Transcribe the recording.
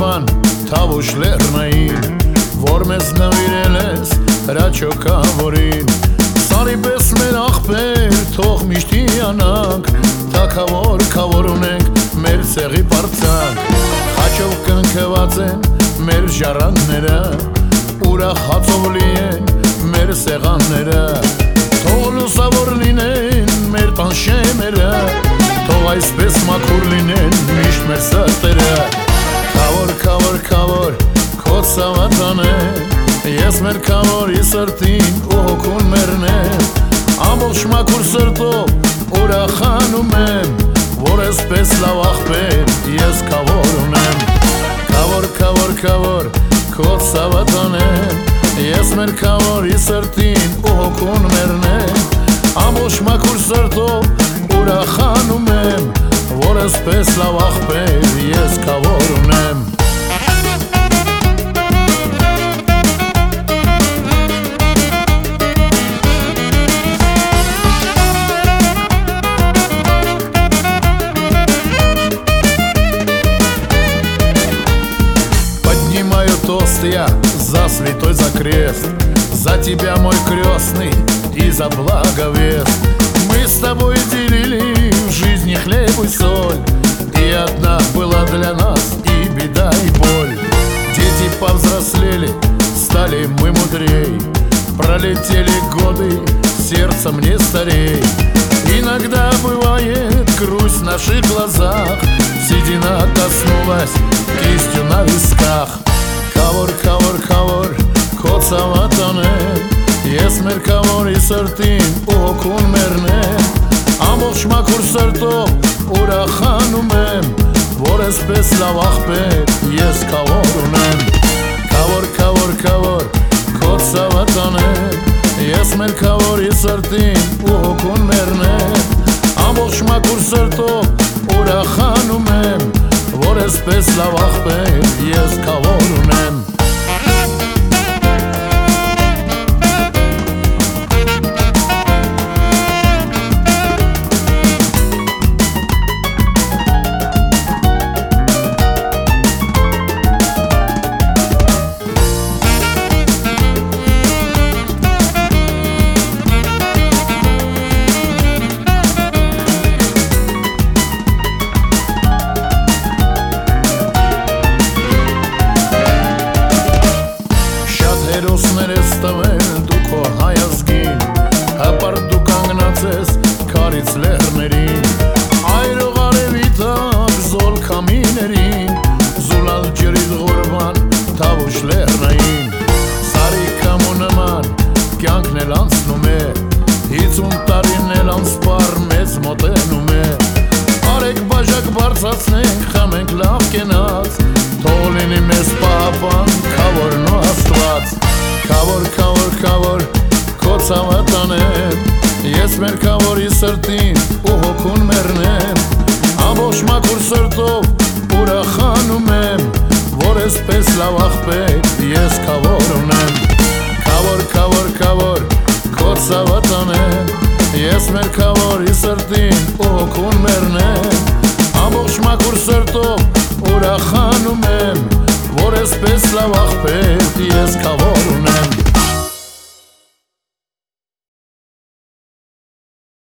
Ղուրբան թավուշ լեռնային, որ մեզ նվիրել ես հրաչոքավորին։ Սարի պես մեր աղբեր թող միշտ հիանանք, թագավոր քավոր ունենք մեր ցեղի պարծանք։ Խաչով կնքված են մեր ժառանգները, ուրախ հացով լի են մեր սեղանները։ Թող լուսավոր լինեն մեր տան շեմերը, թող այսպես մաքուր լինեն միշտ մեր սրտերը։ Քավոր, քավոր, քավոր քո ցավատան է, ես մեր քավորի սրտին ու հոգուն մերն եմ։ Ամբողջ մաքուր սրտով ուրախանում եմ, որ այսպես լավ աղբեր ես քավոր ունեմ։ Քավոր, քավոր, քավոր քո ցավատան է, ես մեր քավորի սրտին ու հոգուն մերն եմ։ Ամբողջ մաքուր սրտով ուրախանում եմ, որ այսպես լավ աղբեր ես քավոր ունեմ։ Поднимаю тост я за святой за крест, за тебя, мой крестный, и за благовест. Мы с тобой делили в жизни хлеб и соль, и одна была для нас и беда, и боль. Дети повзрослели, стали мы мудрей, пролетели годы, сердце мне старей. Иногда бывает грусть в наших глазах, седина коснулась кистью на висках. Քավոր, քավոր, քավոր քո ցավատան է, ես մեր քավորի սրտին ու հոգուն մերն եմ։ Ամբողջ մաքուր սրտով ուրախանում եմ, որ այսպես լավ աղբեր ես քավոր ունեմ։ Քավոր, քավոր, քավոր քո ցավատան է, ես մեր քավորի սրտին ու հոգուն մերն եմ։ Ամբողջ մաքուր սրտով ուրախանում եմ, որ այսպես լավ աղբեր ես քավոր ունեմ։ Հերոսներ ես տվել դու քո հայազգին, հպարտ դու կանգնած ես քարից լեռներին, այրող արևի տակ զոլ քամիներին, զուլալ ջրից Ղուրբան թավուշ լեռնային։ Սարի քամու նման կյանքն էլ անցնում է, 50 տարին էլ անսպառ մեզ մոտենում է։ Արեք բաժակ բարձրացնենք, խմենք լավ կենաց, թող լինի մեզ պահապան քավորն ու Աստված։ Քավոր, քավոր, քավոր քո ցավատան է, ես մեր քավորի սրտին ու հոգուն մերն եմ։ Ամբողջ մաքուր սրտով ուրախանում եմ, որ այսպես լավ աղբեր ես քավոր ունեմ։ Քավոր, քավոր, քավոր քո ցավատան է, ես մեր քավորի սրտին ու հոգուն մերն եմ։ Ամբողջ մաքուր սրտով ուրախանում եմ, որ այսպես լավ աղբեր ես քավոր ունեմ։